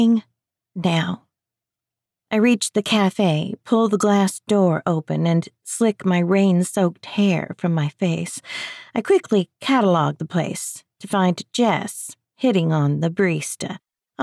now. I reach the cafe, pull the glass door open, and slick my rain-soaked hair from my face. I quickly catalog the place to find Jess hitting on the barista.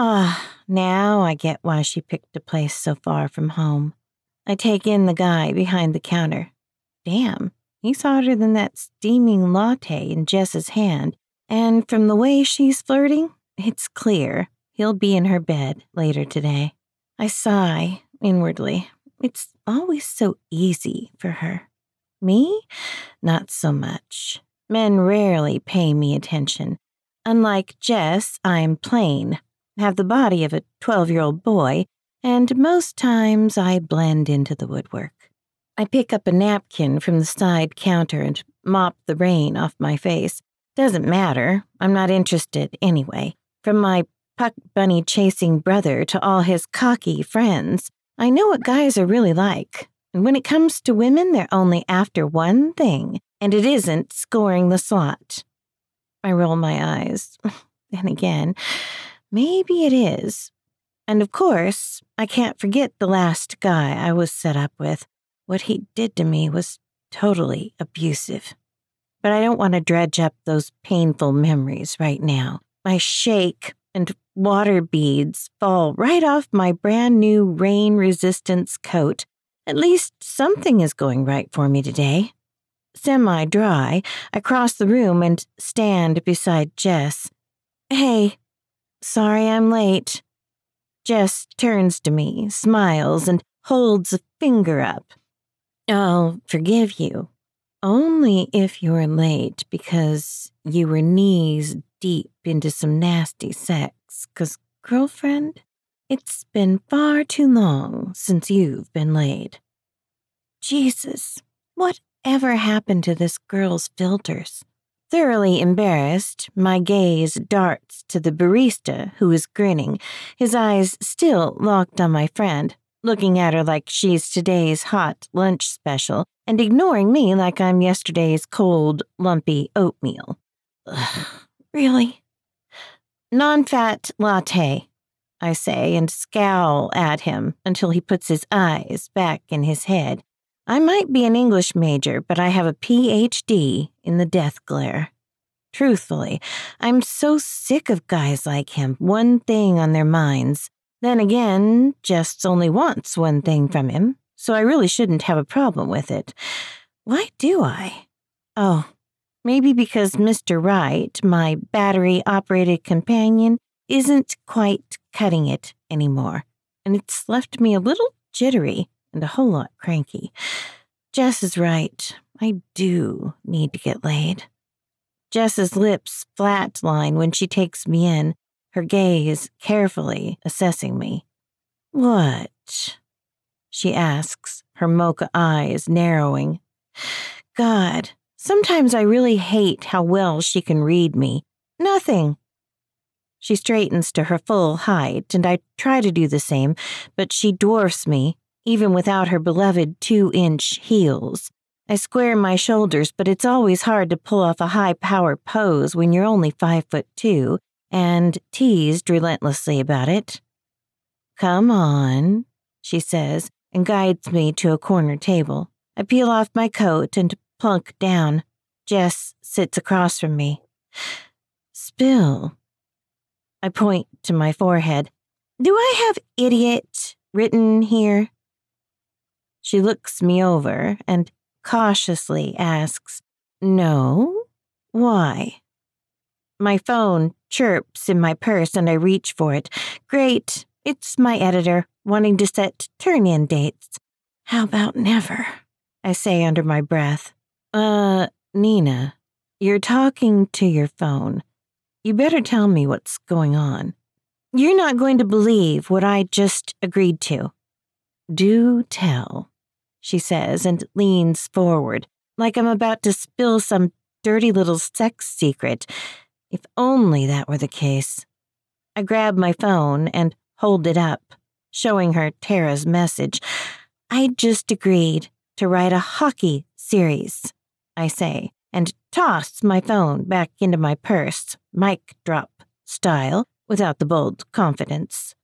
Now I get why she picked a place so far from home. I take in the guy behind the counter. Damn, he's hotter than that steaming latte in Jess's hand, and from the way she's flirting, it's clear he'll be in her bed later today. I sigh inwardly. It's always so easy for her. Me? Not so much. Men rarely pay me attention. Unlike Jess, I'm plain, have the body of a 12-year-old boy, and most times I blend into the woodwork. I pick up a napkin from the side counter and mop the rain off my face. Doesn't matter. I'm not interested anyway. From my puck bunny chasing brother to all his cocky friends, I know what guys are really like. And when it comes to women, they're only after one thing, and it isn't scoring the slot. I roll my eyes. Then again, maybe it is. And of course, I can't forget the last guy I was set up with. What he did to me was totally abusive. But I don't want to dredge up those painful memories right now. I shake, and water beads fall right off my brand new rain resistance coat. At least something is going right for me today. Semi-dry, I cross the room and stand beside Jess. Hey, sorry I'm late. Jess turns to me, smiles, and holds a finger up. I'll forgive you. Only if you're late because you were knees deep into some nasty sex, 'cause, girlfriend, it's been far too long since you've been laid. Jesus, whatever happened to this girl's filters? Thoroughly embarrassed, my gaze darts to the barista who is grinning, his eyes still locked on my friend, looking at her like she's today's hot lunch special and ignoring me like I'm yesterday's cold, lumpy oatmeal. Ugh, really? Non-fat latte, I say, and scowl at him until he puts his eyes back in his head. I might be an English major, but I have a PhD in the death glare. Truthfully, I'm so sick of guys like him, one thing on their minds. Then again, Jess only wants one thing from him, so I really shouldn't have a problem with it. Why do I? Oh, maybe because Mr. Right, my battery-operated companion, isn't quite cutting it anymore, and it's left me a little jittery and a whole lot cranky. Jess is right. I do need to get laid. Jess's lips flatline when she takes me in, her gaze carefully assessing me. What? She asks, her mocha eyes narrowing. God, sometimes I really hate how well she can read me. Nothing. She straightens to her full height, and I try to do the same, but she dwarfs me, even without her beloved 2-inch heels. I square my shoulders, but it's always hard to pull off a high-power pose when you're only 5'2", and teased relentlessly about it. Come on, she says, and guides me to a corner table. I peel off my coat and plunk down. Jess sits across from me. Spill. I point to my forehead. Do I have idiot written here? She looks me over and cautiously asks, No? Why? My phone chirps in my purse and I reach for it. Great, it's my editor wanting to set turn-in dates. How about never? I say under my breath. Nina, you're talking to your phone. You better tell me what's going on. You're not going to believe what I just agreed to. Do tell, she says and leans forward, like I'm about to spill some dirty little sex secret. If only that were the case. I grab my phone and hold it up, showing her Tara's message. I just agreed to write a hockey series, I say, and toss my phone back into my purse, mic drop style, without the bold confidence.